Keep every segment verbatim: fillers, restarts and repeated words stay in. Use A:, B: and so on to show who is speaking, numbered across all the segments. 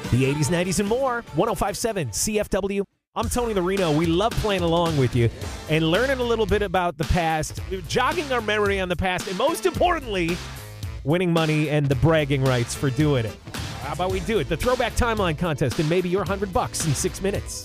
A: The eighties, nineties, and more. one oh five point seven C F W. I'm Tony the Reno. We love playing along with you and learning a little bit about the past, jogging our memory on the past, and most importantly, winning money and the bragging rights for doing it. How about we do it? The Throwback Timeline Contest and maybe your hundred bucks in six minutes.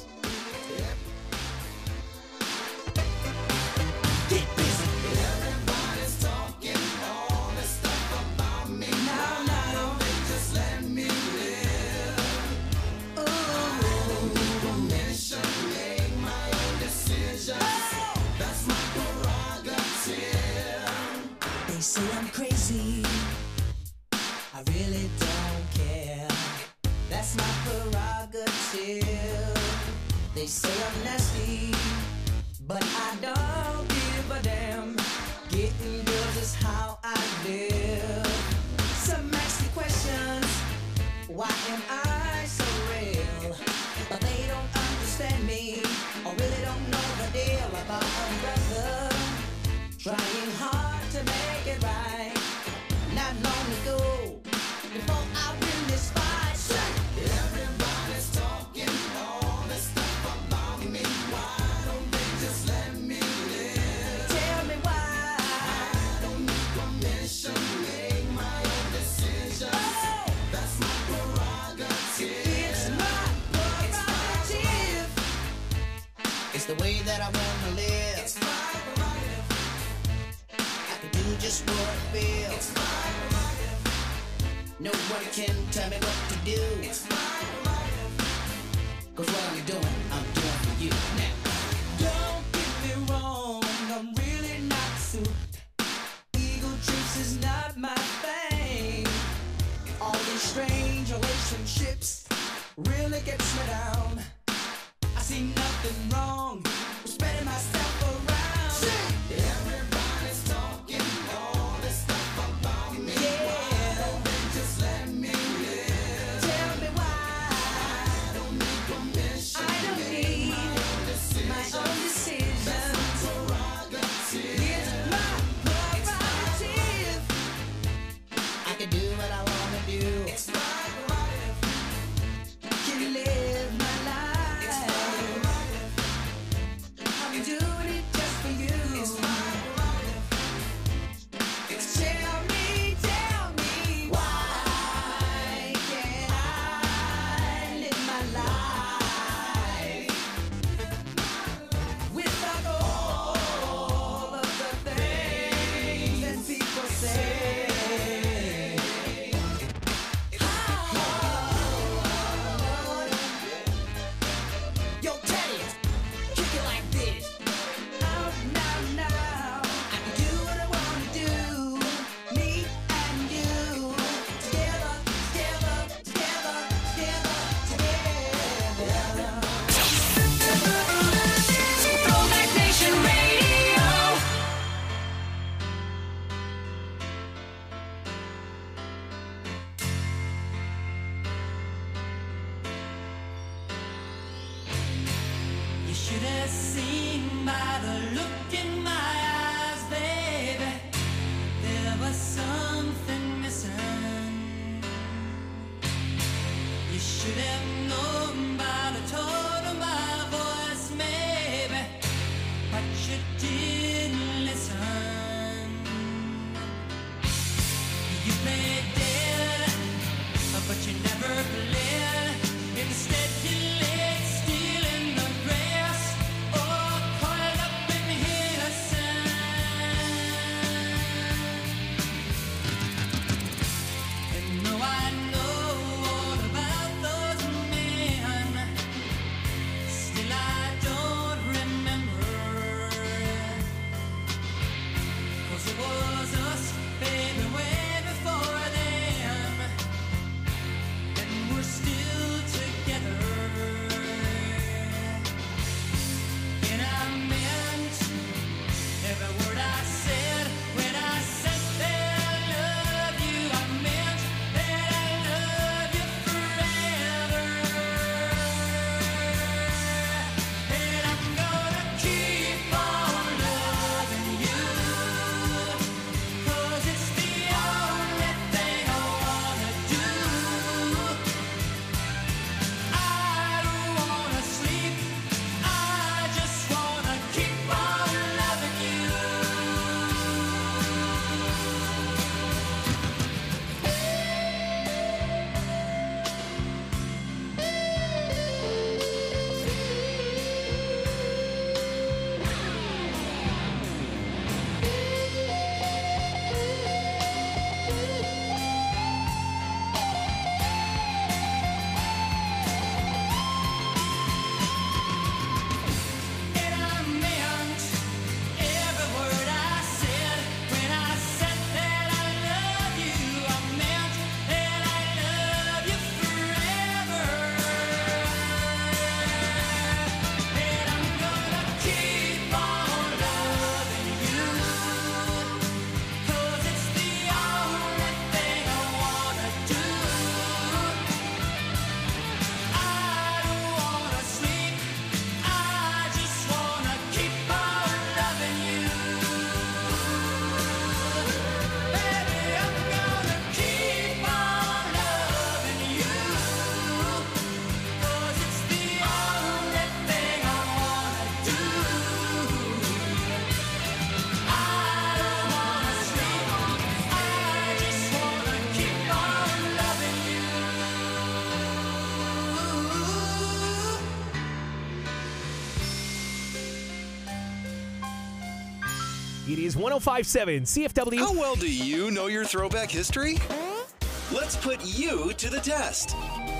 B: Say I'm crazy, I really don't care. That's my prerogative. They say I'm nasty, but I don't give a damn. Getting girls is how I live. Some ask me questions, why am I so real? But they don't understand me, or really don't know the deal about a brother trying hard to make it right. Not long ago, before I win this fight, everybody's talking all this stuff about me. Why don't they just let me live? Tell me why. I don't need permission to make my own decisions. Oh, that's my prerogative. It's my prerogative. It's the way that I wanna live. It's my do just what I feel. It's my prerogative. Nobody can tell me what to do. It's my prerogative. Cause what I'm doing, I'm doing for you now. Don't get me wrong, I'm really not suited. Ego trips is not my thing. All these strange relationships really gets me down. I see nothing wrong with spreading myself around. Everybody's talking all this stuff about me. Yeah. Why don't they just let me live? Tell me why. I don't need permission. I don't need my own decisions. My own decisions. That's my prerogative. It's my prerogative. I can do what I wanna do. It's my prerogative. Can live my life. It's my prerogative. I'm doing it just for you. It's my Tell me, tell me, why can't I live my life without all of the things that people say? Yo, Teddy, kick it like this. Now, now, now, I can do what I wanna do. Me and you, together, together, together, together, together. Throwback Nation Radio. You should have seen by the look in my eyes, baby. There was something missing. You should have known by the tone of my voice, maybe, but you didn't listen. You played dead, but you never played. Instead you laid still in the grass, or coiled up in here and though I know all about those men,
A: It is one oh five point seven C F W.
C: How well do you know your throwback history? Let's put you to the test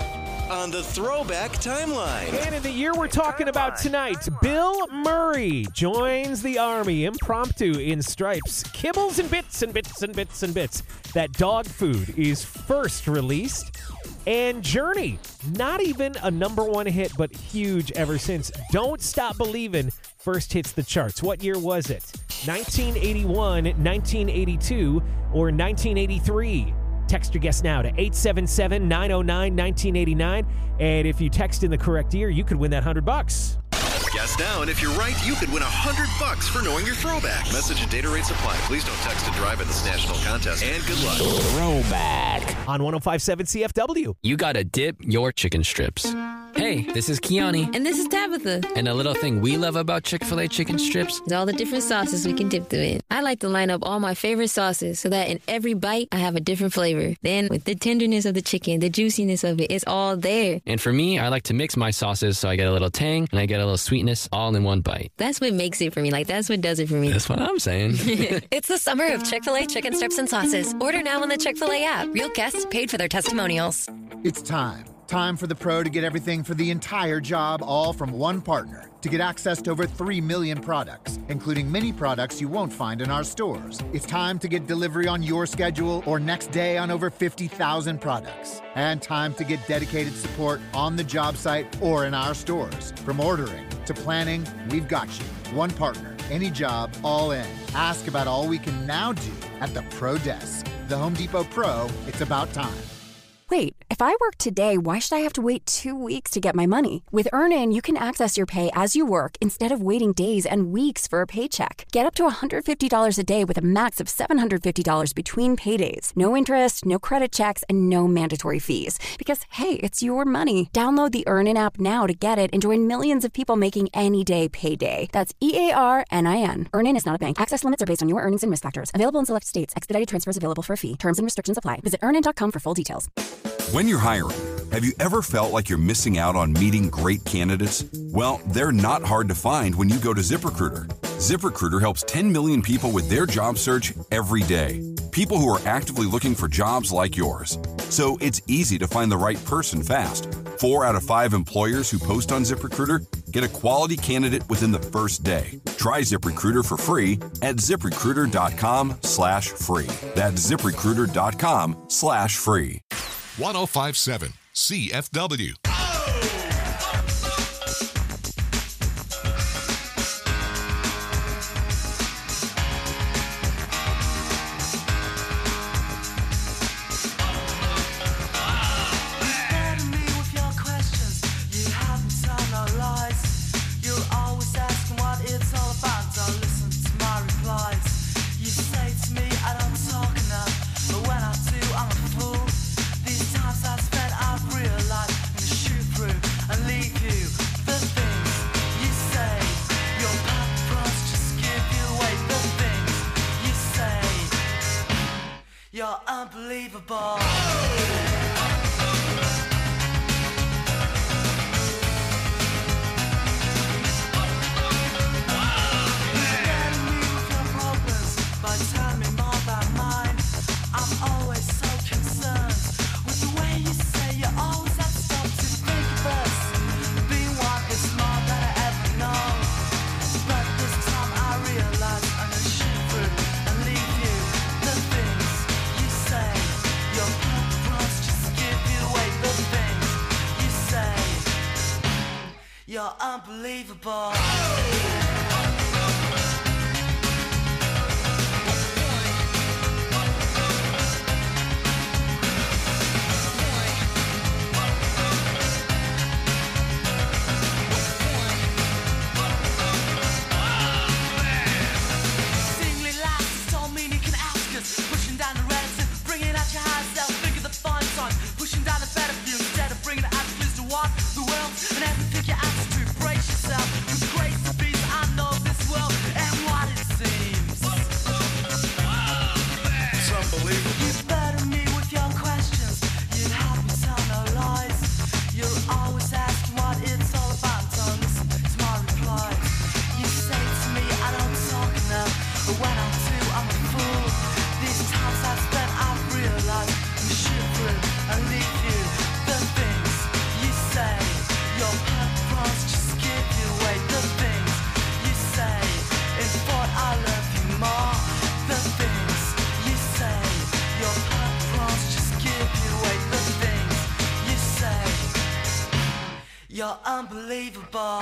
C: on the Throwback Timeline.
A: And in the year we're talking about tonight, Bill Murray joins the Army impromptu in stripes. Kibbles and bits and bits and bits and bits. That dog food is first released. And Journey, not even a number one hit, but huge ever since. Don't Stop Believin' first hits the charts. What year was it? nineteen eighty-one, nineteen eighty-two, or nineteen eighty-three? Text your guess now to eight seven seven, nine oh nine, one nine eight nine. And if you text in the correct year, you could win that one hundred bucks.
C: Guess now, and if you're right, you could win one hundred bucks for knowing your throwback. Message and data rates apply. Please don't text to drive in this national contest. And good luck.
A: Throwback on one oh five point seven C F W.
D: You gotta dip your chicken strips. Hey, this is Kiani.
E: And this is Tabitha.
D: And a little thing we love about Chick-fil-A chicken strips
E: is all the different sauces we can dip them in. I like to line up all my favorite sauces so that in every bite, I have a different flavor. Then, with the tenderness of the chicken, the juiciness of it, it's all there.
D: And for me, I like to mix my sauces so I get a little tang and I get a little sweetness all in one bite.
E: That's what makes it for me. Like, that's what does it for me.
D: That's what I'm saying.
F: It's the summer of Chick-fil-A chicken strips and sauces. Order now on the Chick-fil-A app. Real guests paid for their testimonials.
G: It's time. Time for the pro to get everything for the entire job, all from one partner. To get access to over three million products, including many products you won't find in our stores. It's time to get delivery on your schedule or next day on over fifty thousand products. And time to get dedicated support on the job site or in our stores. From ordering to planning, we've got you. One partner, any job, all in. Ask about all we can now do at the Pro Desk. The Home Depot Pro, it's about time.
H: Wait, if I work today, why should I have to wait two weeks to get my money? With Earnin, you can access your pay as you work instead of waiting days and weeks for a paycheck. Get up to one hundred fifty dollars a day with a max of seven hundred fifty dollars between paydays. No interest, no credit checks, and no mandatory fees. Because, hey, it's your money. Download the Earnin app now to get it and join millions of people making any day payday. That's E A R N I N. Earnin is not a bank. Access limits are based on your earnings and risk factors. Available in select states. Expedited transfers available for a fee. Terms and restrictions apply. Visit earnin dot com for full details.
I: When you're hiring, have you ever felt like you're missing out on meeting great candidates? Well, they're not hard to find when you go to ZipRecruiter. ZipRecruiter helps ten million people with their job search every day. People who are actively looking for jobs like yours. So it's easy to find the right person fast. Four out of five employers who post on ZipRecruiter get a quality candidate within the first day. Try ZipRecruiter for free at ZipRecruiter.com slash free. That's ZipRecruiter.com slash free.
J: one oh five point seven C F W.
B: You're unbelievable. You're unbelievable. The world and everything you ask to brace yourself with grace and peace. You're unbelievable.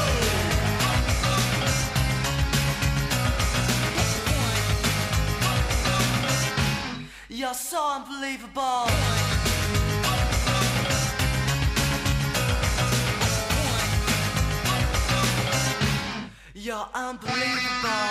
B: You're so unbelievable. You're unbelievable.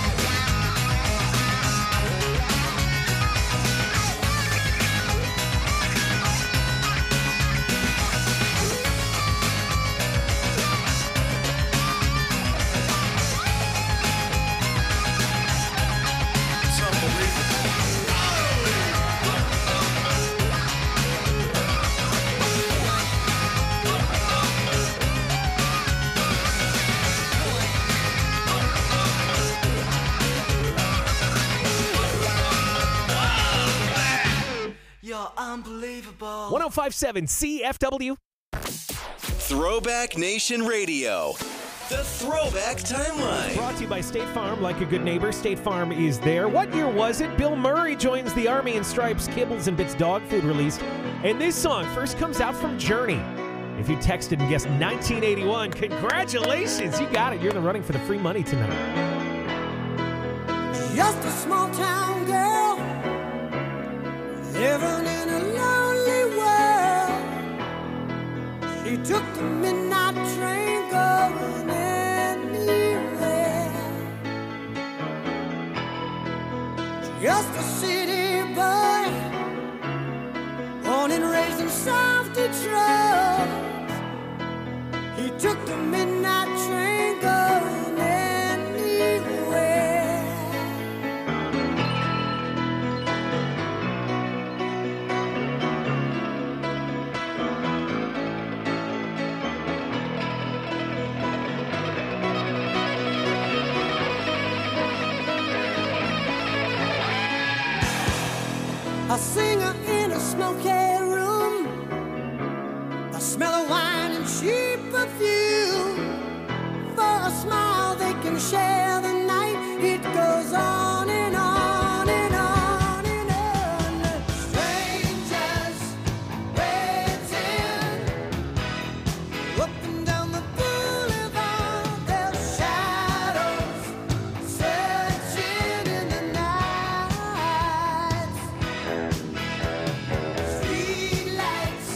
B: You're unbelievable.
A: one oh five point seven C F W.
C: Throwback Nation Radio. The Throwback Timeline.
A: Brought to you by State Farm. Like a good neighbor, State Farm is there. What year was it? Bill Murray joins the Army in Stripes, Kibbles and Bits dog food released. And this song first comes out from Journey. If you texted and guessed nineteen eighty-one, congratulations. You got it. You're in the running for the free money tonight.
B: Just a small town girl living in a lonely world. She took the midnight train going anywhere. Just a city boy, born and raised in South Detroit. He took the midnight train going anywhere. A singer in a smoky room, a smell of wine and cheap perfume. For a smile they can share the night. It goes on and on and on and on. Strangers waiting up and down the boulevard. Their shadows searching in the night. Streetlights,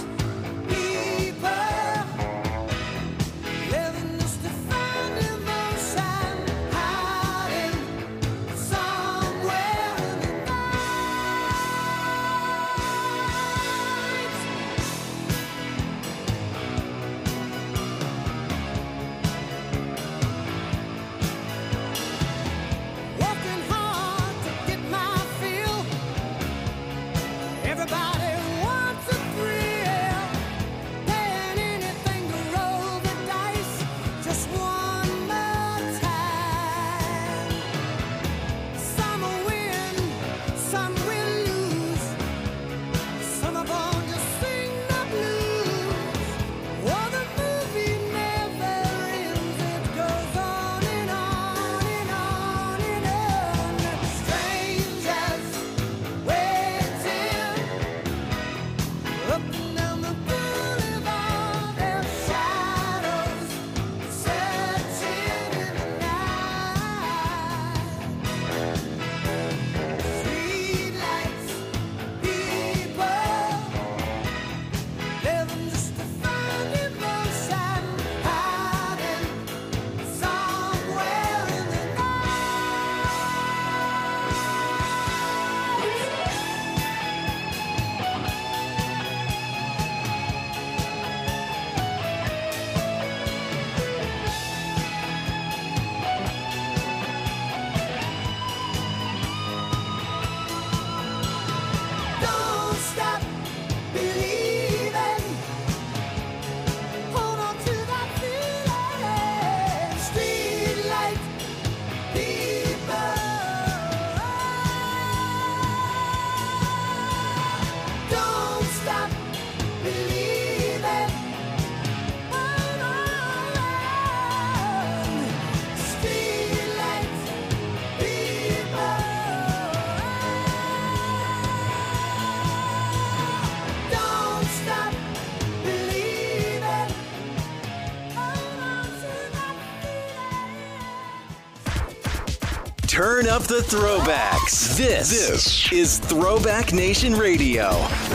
B: people living just to find emotion. How
C: Turn up the throwbacks. This, this is Throwback Nation Radio.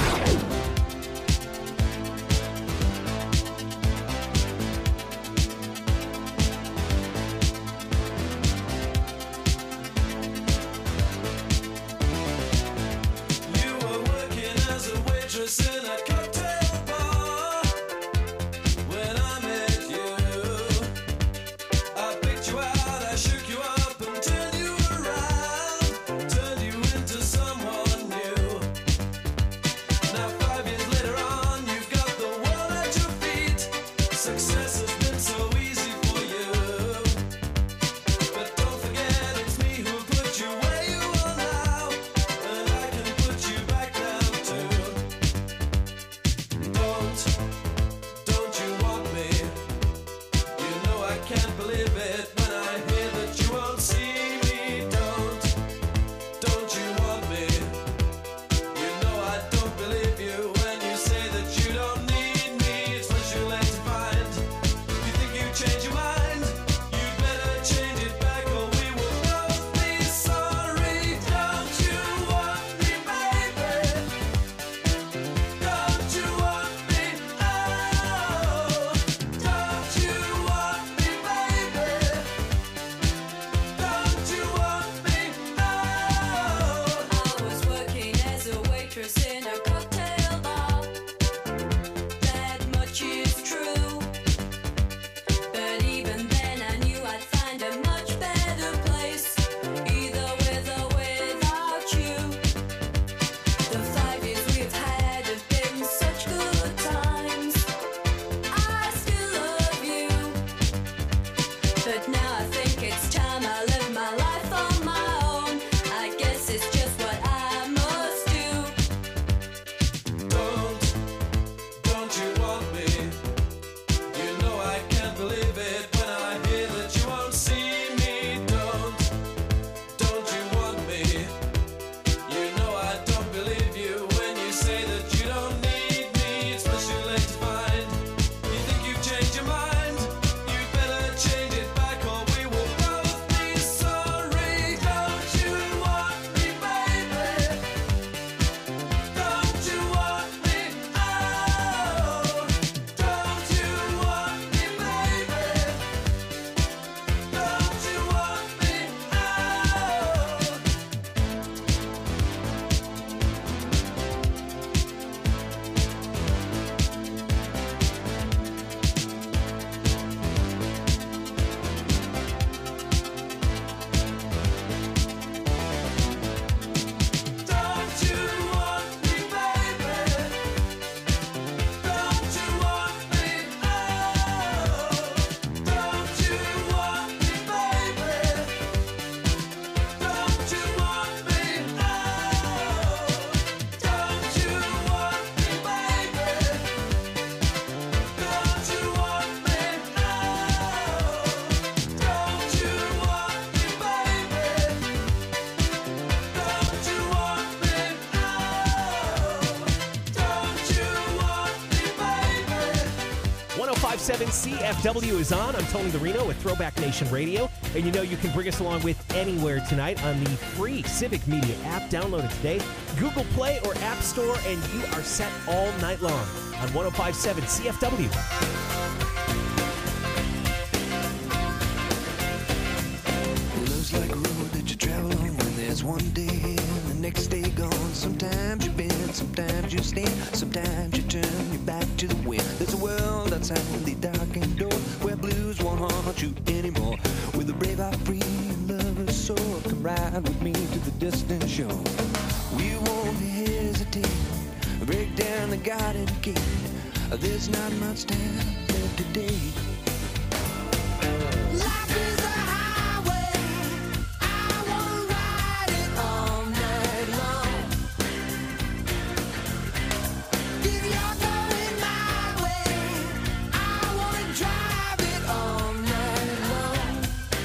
A: one oh five point seven C F W is on. I'm Tony the Reno with Throwback Nation Radio. And you know you can bring us along with anywhere tonight on the free Civic Media app. Download it today. Google Play or App Store, and you are set all night long on one oh five point seven C F W.
K: Love's like a road that you travel on when there's one day and the next day gone. Sometimes you bend, sometimes you stand, sometimes you turn your back to the wind. There's a world outside the darkened door where blues won't haunt you anymore. With a brave heart free and lover's soul, come ride with me to the distant shore. We won't hesitate, break down the garden gate. There's not much time left today. Life is a highway, I wanna ride it all night long. If you're going my way, I wanna drive it all night long.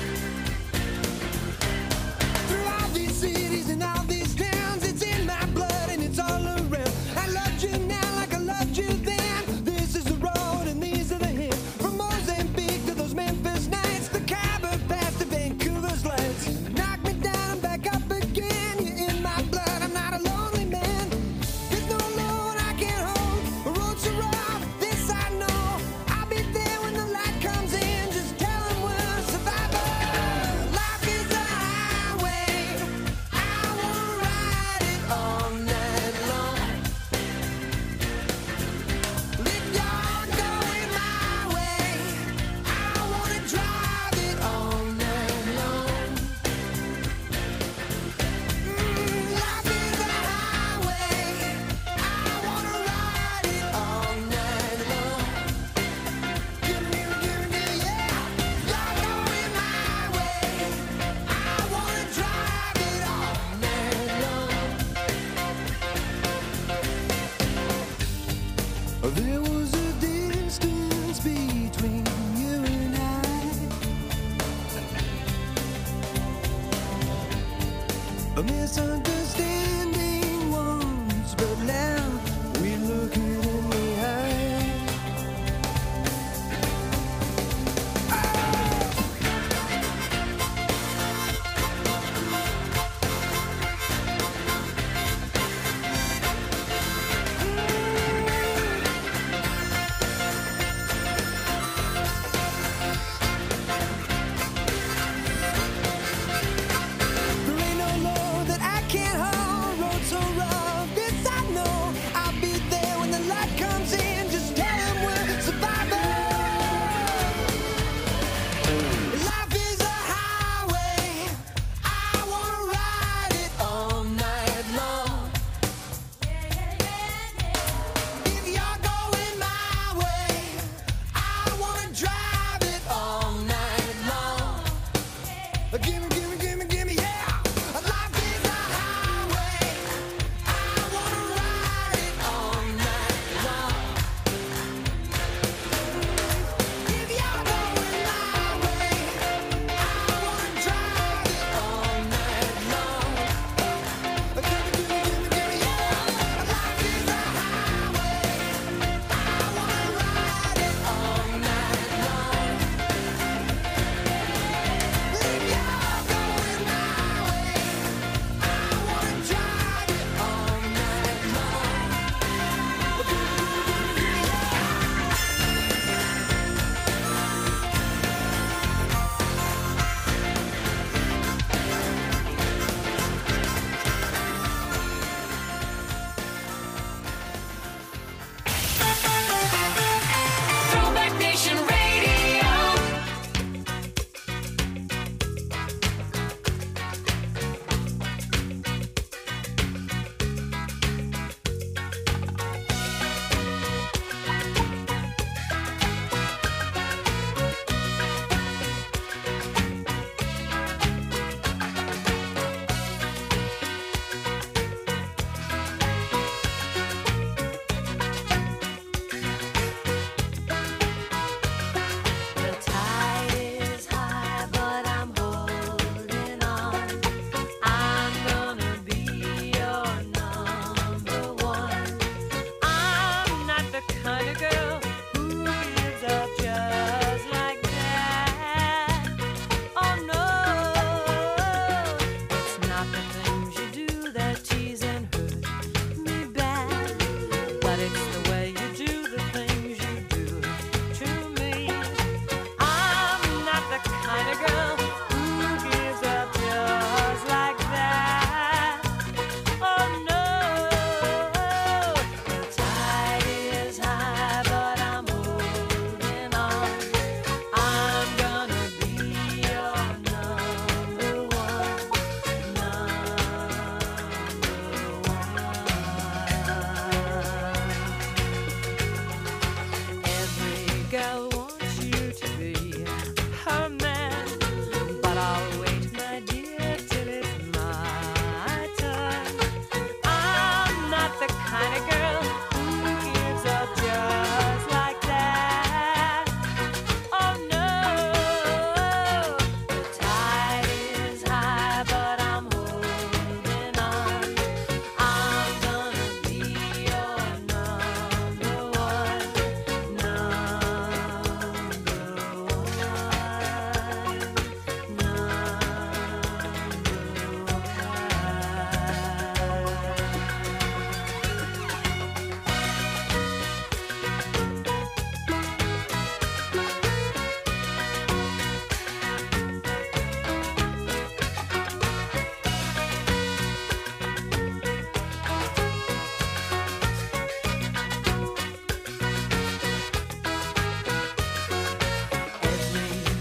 K: Through all these cities and all these towns, it's in my blood and it's all around. I loved you now like I loved you then. This is the road and these are the hills. From all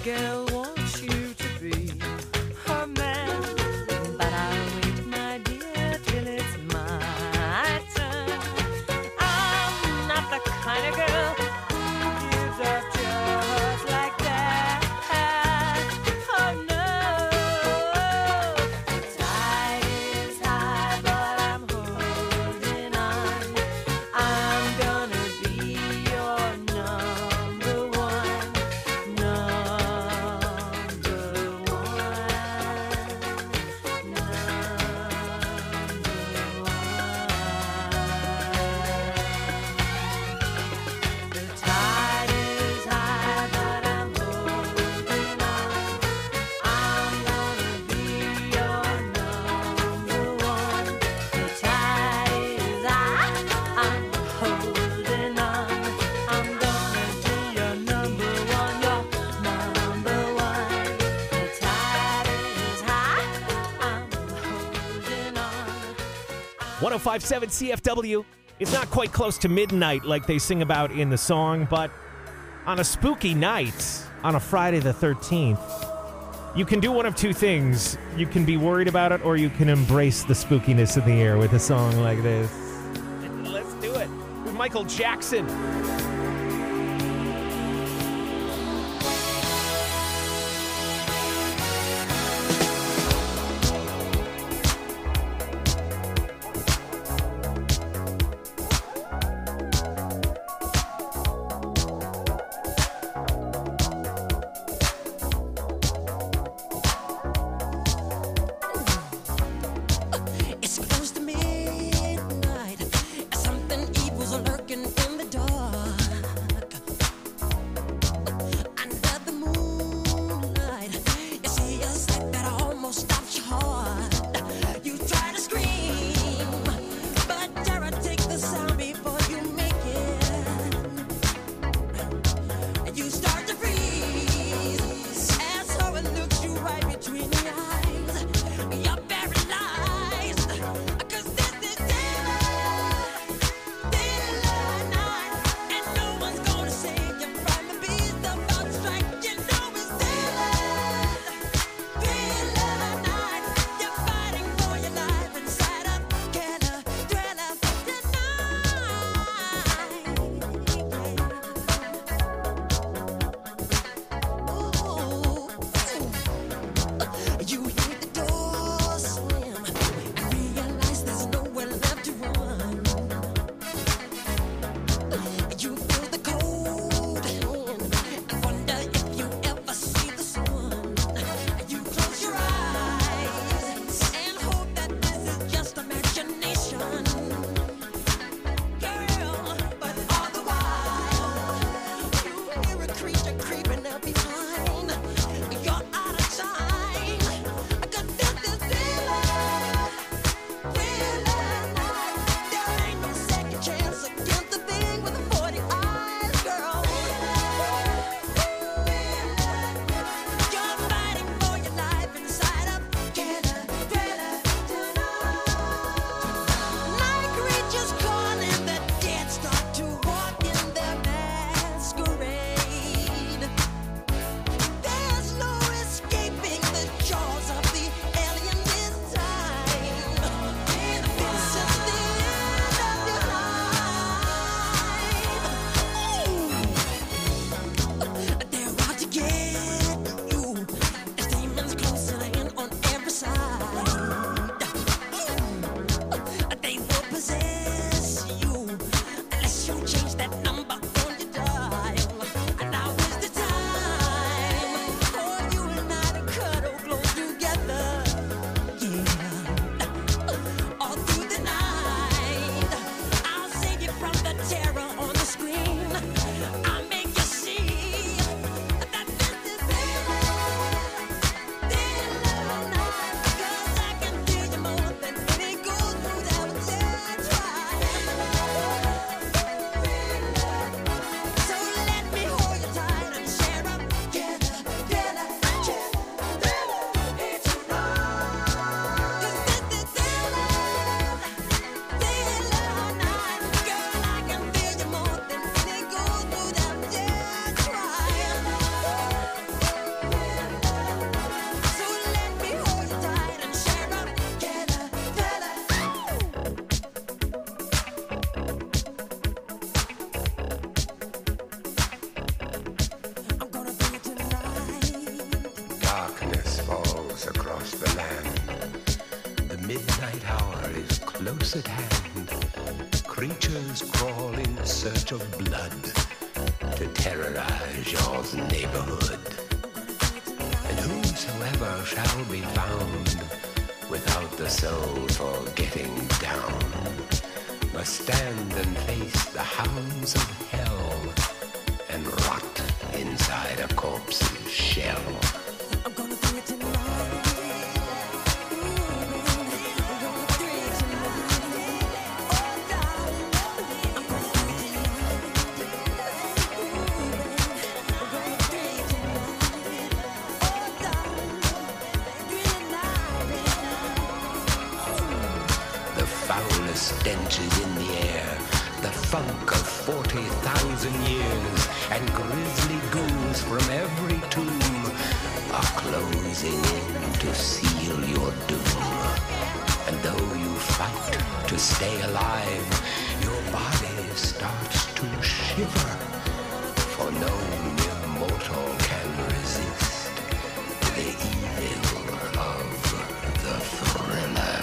B: girl wants you to be her man, but I'll wait, my dear, till it's my turn. I'm not the kind of girl who gives up just like that. Oh no, the tide is high, but I'm holding on. I'm gonna be your number one, number one, the tide is high, but I'm holding on. I'm gonna be your number one. The tide is high, I'm holding on. I'm gonna be your number one, your number one. The tide is high, I'm holding on.
A: one oh five point seven C F W. It's not quite close to midnight like they sing about in the song, but on a spooky night, on a Friday the thirteenth, you can do one of two things. You can be worried about it, or you can embrace the spookiness of the air with a song like this. Let's do it with Michael Jackson.
B: It's close to midnight. Something evil's lurking in the dark.
L: midnight hour is close at hand. Creatures crawl in search of blood to terrorize your neighborhood. And whosoever shall be found without the soul for getting down must stand and face the hounds of hell and rot inside a corpse's shell. I'm gonna do it tonight. Stench is in the air, the funk of forty thousand years, and grisly ghouls from every tomb are closing in to seal your doom. And though you fight to stay alive, your body starts to shiver, for no mere mortal can resist the evil of the thriller.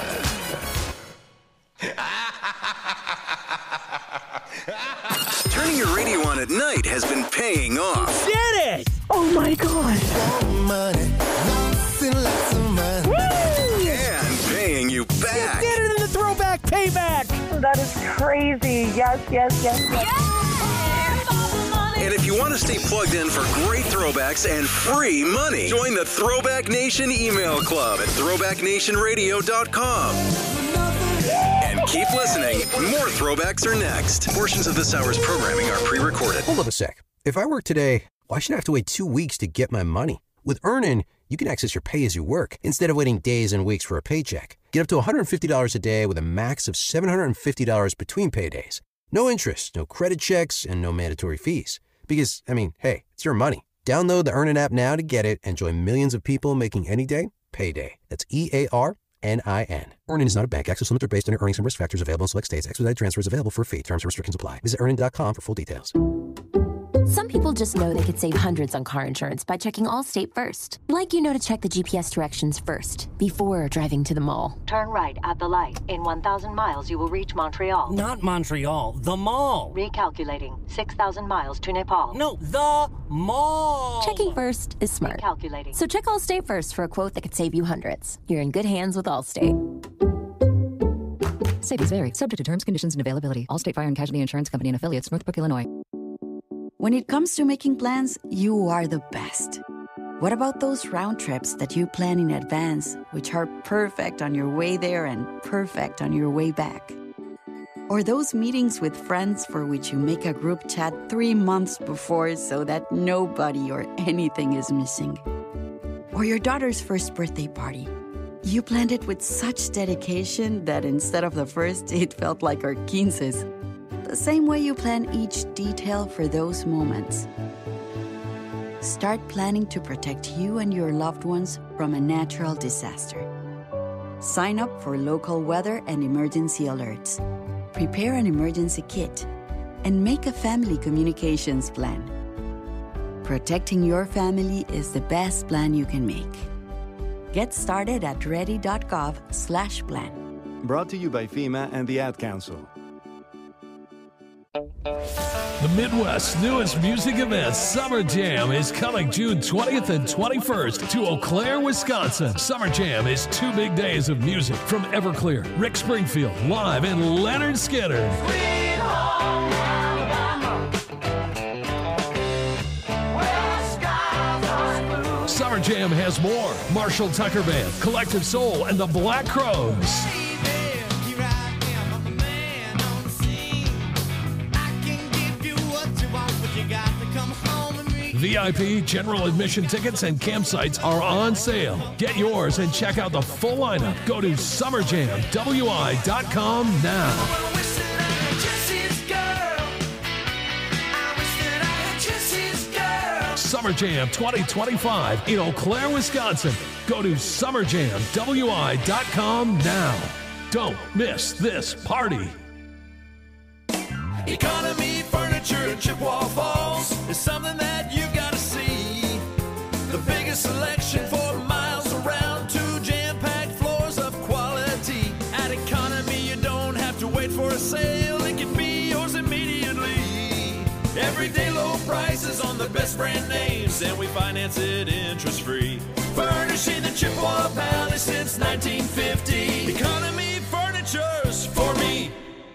C: Turning your radio on at night has been paying off.
A: Did it!
B: Oh my God! Money, lots and lots of money.
C: Woo! And paying you back.
A: You did it in the throwback payback.
M: That is crazy. Yes, yes, yes, yes.
C: And if you want to stay plugged in for great throwbacks and free money, join the Throwback Nation email club at throwback nation radio dot com. And keep listening. More throwbacks are next. Portions of this hour's programming are pre-recorded.
N: Hold up a sec. If I work today, why should I have to wait two weeks to get my money? With Earnin, you can access your pay as you work instead of waiting days and weeks for a paycheck. Get up to one hundred fifty dollars a day with a max of seven hundred fifty dollars between paydays. No interest, no credit checks, and no mandatory fees. Because, I mean, hey, it's your money. Download the Earnin app now to get it and join millions of people making any day payday. That's E A R N I N. Earnin is not a bank. Access limits are based on your earnings and risk factors available in select states. Expedited transfer is available for a fee. Terms and restrictions apply. Visit earnin dot com for full details.
O: Some people just know they could save hundreds on car insurance by checking Allstate first. Like you know to check the G P S directions first, before driving to the mall.
P: Turn right at the light. In one thousand miles, you will reach Montreal.
Q: Not Montreal, the mall.
P: Recalculating. six thousand miles to Nepal.
Q: No, the mall.
O: Checking first is smart.
P: Recalculating.
O: So check Allstate first for a quote that could save you hundreds. You're in good hands with Allstate.
R: Savings vary. Subject to terms, conditions, and availability. Allstate Fire and Casualty Insurance Company and affiliates, Northbrook, Illinois.
S: When it comes to making plans, you are the best. What about those round trips that you plan in advance, which are perfect on your way there and perfect on your way back? Or those meetings with friends for which you make a group chat three months before so that nobody or anything is missing? Or your daughter's first birthday party. You planned it with such dedication that instead of the first, it felt like our quinces. The same way you plan each detail for those moments. Start planning to protect you and your loved ones from a natural disaster. Sign up for local weather and emergency alerts. Prepare an emergency kit. And make a family communications plan. Protecting your family is the best plan you can make. Get started at ready.gov slash plan.
T: Brought to you by FEMA and the Ad Council.
U: The Midwest's newest music event, Summer Jam, is coming June twentieth and twenty-first to Eau Claire, Wisconsin. Summer Jam is two big days of music from Everclear, Rick Springfield live, and Leonard Skinner.
B: Sweet home Alabama, where the skies are blue.
U: Summer Jam has more. Marshall Tucker Band, Collective Soul, and the Black Crowes. V I P, general admission tickets, and campsites are on sale. Get yours and check out the full lineup. Go to summer jam w i dot com now. Summer Jam twenty twenty-five in Eau Claire, Wisconsin. Go to summer jam w i dot com now. Don't miss this party.
B: Economy Furniture in Chippewa Falls is something that you gotta see. The biggest selection for miles around, two jam-packed floors of quality
E: the best brand names, and we finance it interest-free. Furnishing the Chippewa Valley since nineteen fifty. Economy Furniture's for me.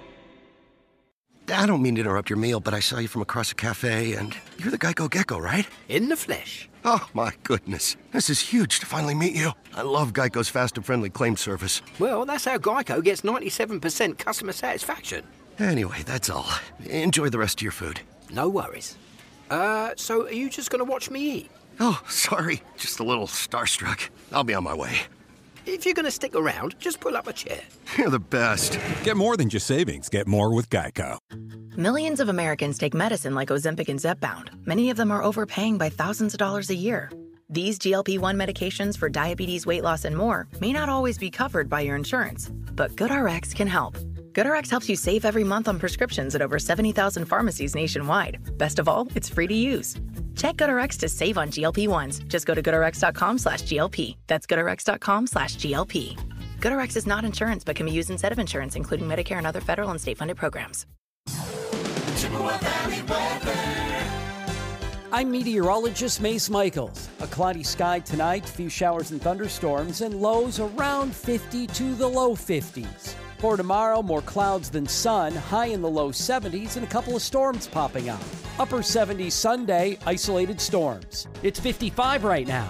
V: I don't mean to interrupt your meal, but I saw you from across a cafe, and you're the Geico Gecko, right?
L: In the flesh.
V: Oh, my goodness. This is huge to finally meet you. I love Geico's fast and friendly claim service.
L: Well, that's how Geico gets ninety-seven percent customer satisfaction.
V: Anyway, that's all. Enjoy the rest of your food.
L: No worries. Uh, so are you just going to watch me eat?
V: Oh, sorry. Just a little starstruck. I'll be on my way.
L: If you're going to stick around, just pull up a chair.
V: You're the best.
W: Get more than just savings. Get more with Geico.
X: Millions of Americans take medicine like Ozempic and Zepbound. Many of them are overpaying by thousands of dollars a year. These G L P one medications for diabetes, weight loss, and more may not always be covered by your insurance, but GoodRx can help. GoodRx helps you save every month on prescriptions at over seventy thousand pharmacies nationwide. Best of all, it's free to use. Check GoodRx to save on G L P ones. Just go to goodrx.com slash GLP. That's goodrx.com slash GLP. GoodRx is not insurance, but can be used instead of insurance, including Medicare and other federal and state-funded programs.
B: Chippewa Valley weather.
Q: I'm meteorologist Mace Michaels. A cloudy sky tonight, few showers and thunderstorms, and lows around fifty to the low fifties. For tomorrow, more clouds than sun, high in the low seventies, and a couple of storms popping up. Upper seventies Sunday, isolated storms. It's fifty-five right now.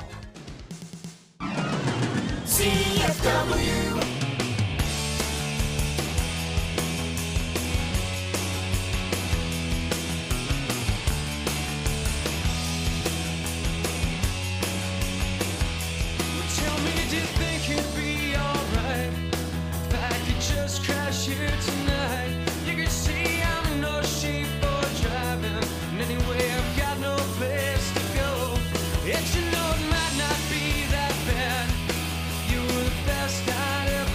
B: C F W.
E: Tell me, do you think it'd be alright if I could just crash here tonight? You can see I'm in no shape for driving, and anyway I've got no place to go. And you know it might not be that bad. You were the best I'd ever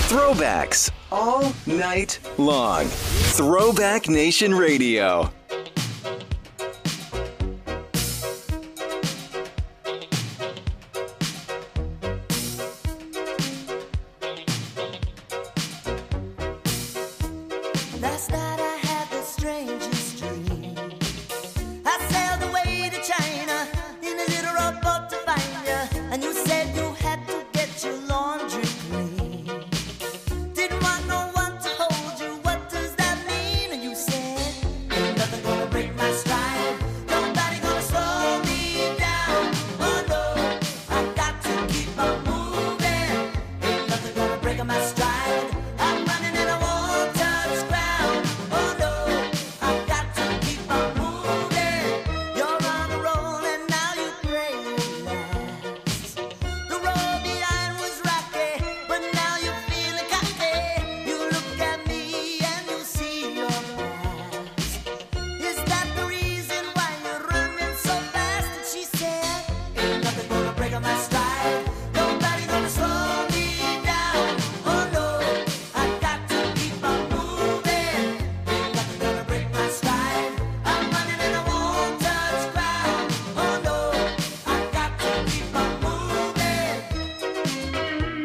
C: Throwbacks all night long. Throwback Nation Radio.
B: Last night I had the strangest dream. I sailed away to China in a little rowboat to find you, and you said you had to get your laundry clean. Didn't want no one to hold you. What does that mean? And you said, ain't nothing gonna break my stride. Nobody gonna slow me down. Oh no, I got to keep on moving. Ain't nothing gonna break my stride. I'm running and I won't touch ground. Oh no, I got to keep on moving. You're on a roll and now you pray it lasts. The road behind was rocky, but now you're feeling cocky. You look at me and you see your past. Is that the reason why you're running so fast? And she said, ain't nothing gonna break on my stride. Nobody gonna slow me down. Oh no, I got to keep on moving. Ain't nothing gonna break my stride. I'm running and I won't touch ground. Oh no, I got to keep on moving.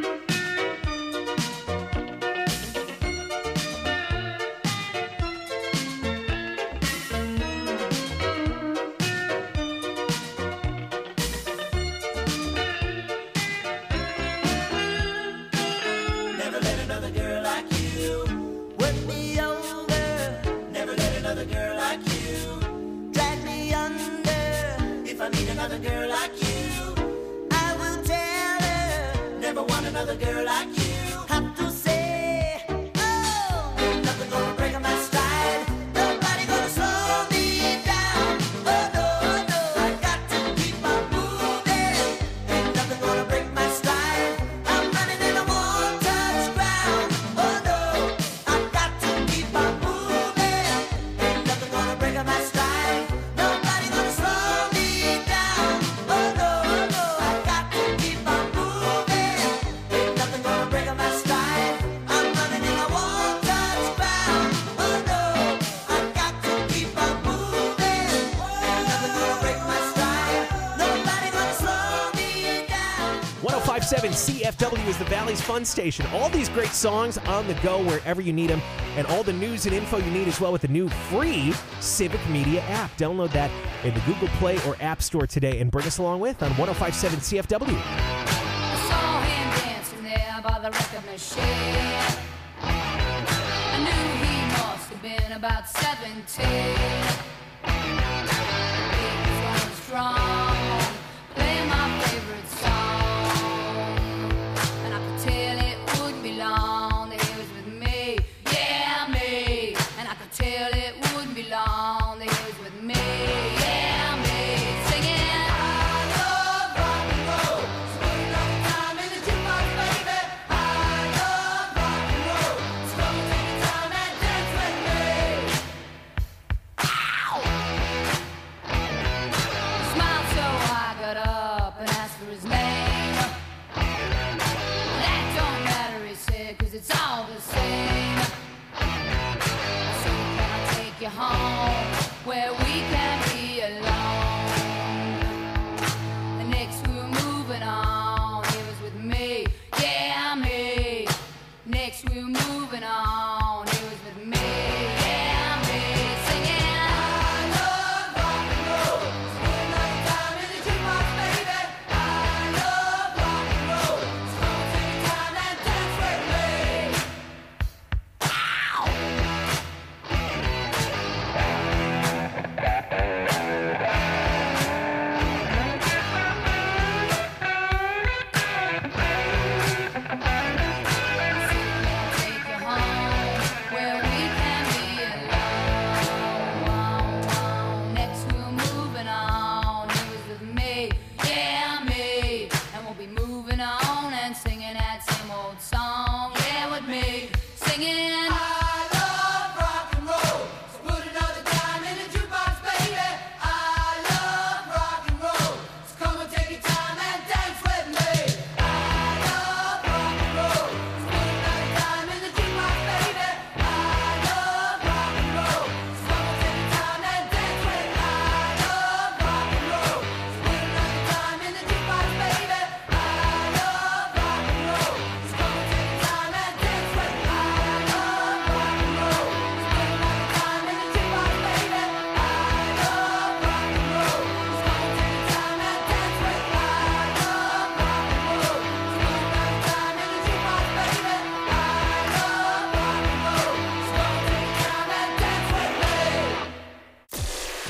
B: Never let another girl like you work me over. Never let another girl like you drag me under. If I meet another girl like you, I will tell her. Never want another girl like you. Have to say, oh, ain't nothing gonna break my stride. Nobody gonna slow me down. Oh no, no, I got to keep on moving. Ain't nothing gonna break my stride. I'm running and I won't touch ground. Oh no, I got to keep on moving. Ain't nothing gonna break my stride. Nobody gonna slow me down. Oh no, no, I got to keep on moving. Ain't nothing gonna break my stride. I'm running and I won't touch ground. Oh no, I got to keep on moving. Ain't nothing gonna break my stride. Nobody gonna slow me down.
A: one oh five point seven C F W is the Valley's Fun Station. All these great songs on the go wherever you need them, and all the news and info you need as well with the new free Civic Media app. Download that in the Google Play or App Store today and bring us along with on one oh five point seven C F W.
E: I saw him dancing there by the record machine. I knew he must have been about seventeen. He was going strong, playing my favorite song, and I could tell it wouldn't be long that he was with me, yeah me. And I could tell it wouldn't be long that he was with me, yeah me. Singing, I love rock and roll, spending all the time in the jukebox, baby. I love rock and roll, so come take your time and dance with me. Ow!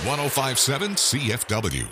J: ten fifty-seven C F W.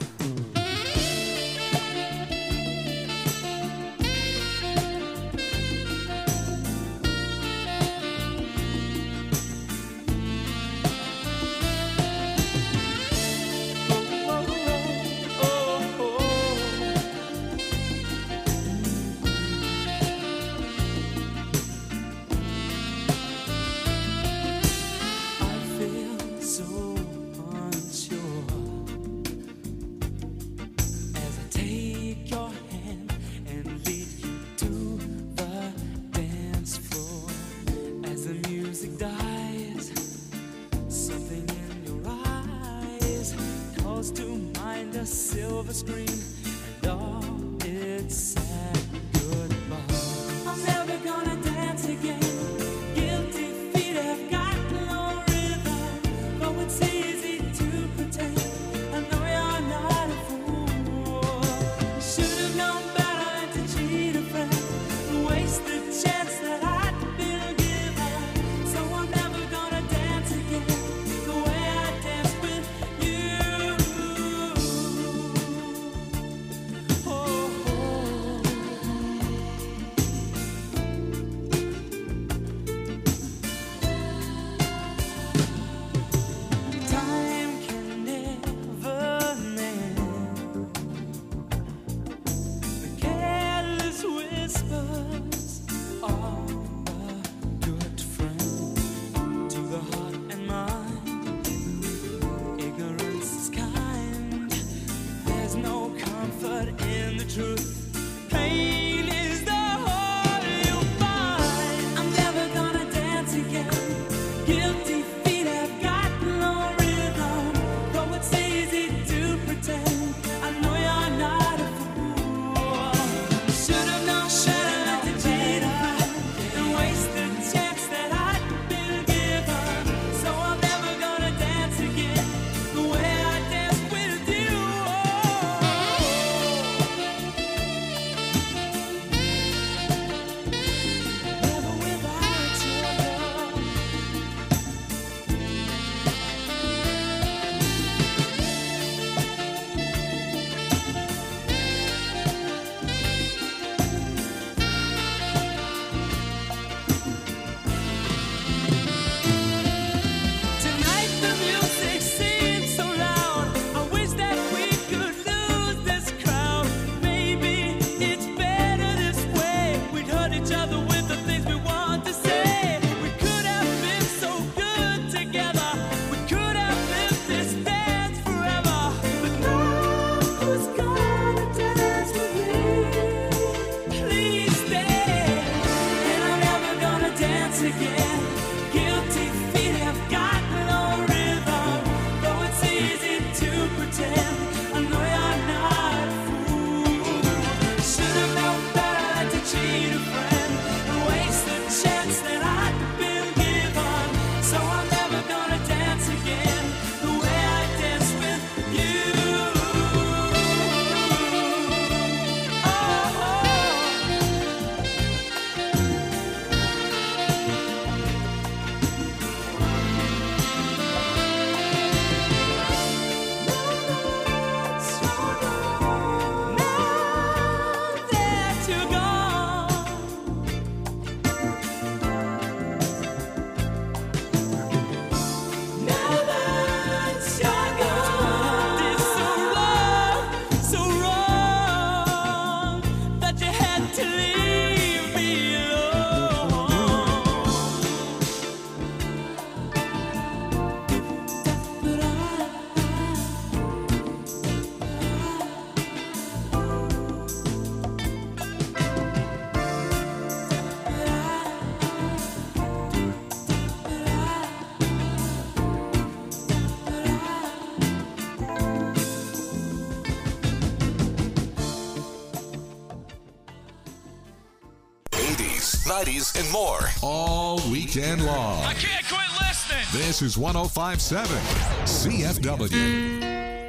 J: nineties, and more all weekend long.
E: I can't quit listening.
J: This is ten fifty-seven C F W.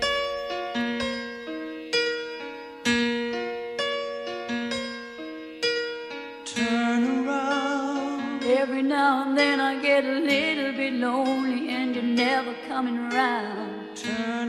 D: Turn around. Every now and then I get a little bit lonely and you're never coming around. Turn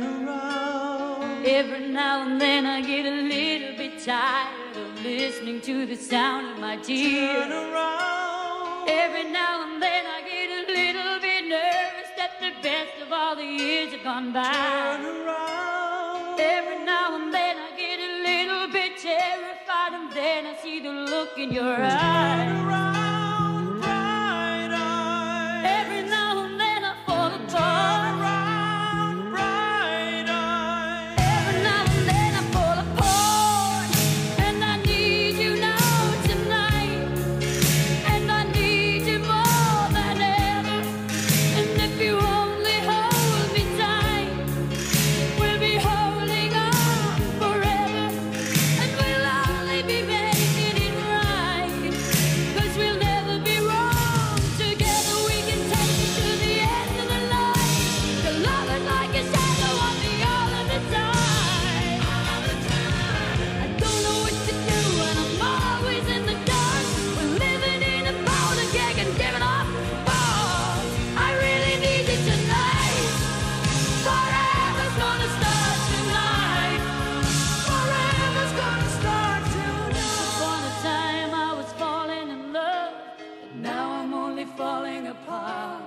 D: Every now and then I get a little bit tired of listening to the sound of my tears. Turn around. Every now and then I get a little bit nervous that the best of all the years have gone by. Turn around. Every now and then I get a little bit terrified, and then I see the look in your eyes. Turn around, bright eyes. Every now and then I fall apart. Turn around, bright eyes. Every now and then I fall apart, and I need you now tonight, and I need you more than ever. And if you only hold me tight, we'll be holding on forever, and we'll only be making it right, 'cause we'll never be wrong. Together we can take it to the end of the line. The love is like a shadow on me all of the time. I don't know what to do, and I'm always in the dark. We're living in a powder keg and giving up balls. I really need you tonight. Forever's gonna start tonight. Forever's gonna start tonight. Upon a time I was falling in love, but now I'm only falling apart.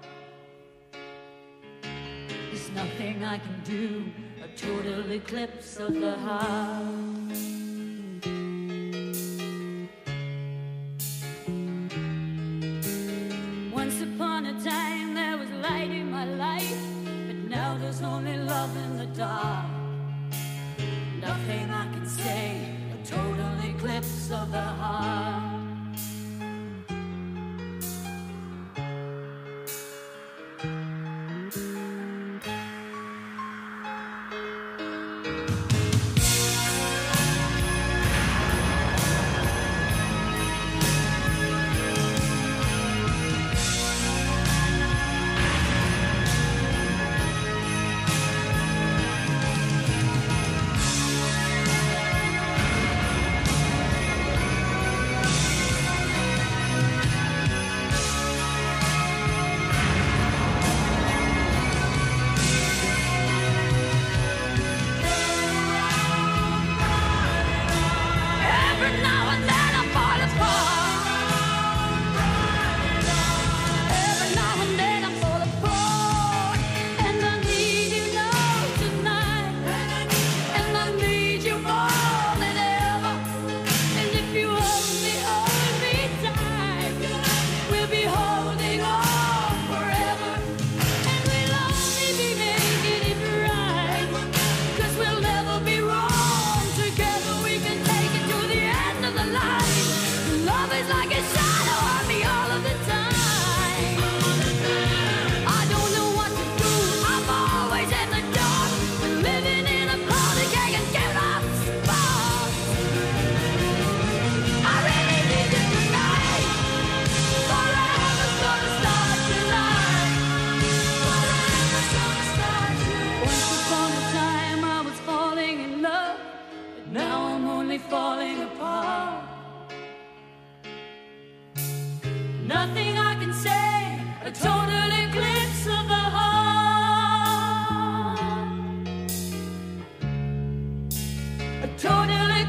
D: There's nothing I can do, a total eclipse of the heart. Once upon a time there was light in my life, but now there's only love in the dark. Nothing I can say, a total eclipse of the heart. Every now and then I fall apart. Every now and then I fall apart, and I need you now tonight, and I need you more than ever. And if you only hold me tight, we'll be holding on forever, and we'll only be making it right, 'cause we'll never be wrong. Together we can take it to the end of the line. Love is like a shadow on me all of the time. I don't know what to do, I'm always in the dark. We're living in a powder keg and giving up sparks. I really need you tonight. Forever's gonna start tonight. Forever's gonna start tonight. Once upon a time I was falling in love, but now I'm only falling apart. Nothing I can say, a total eclipse of the heart. A total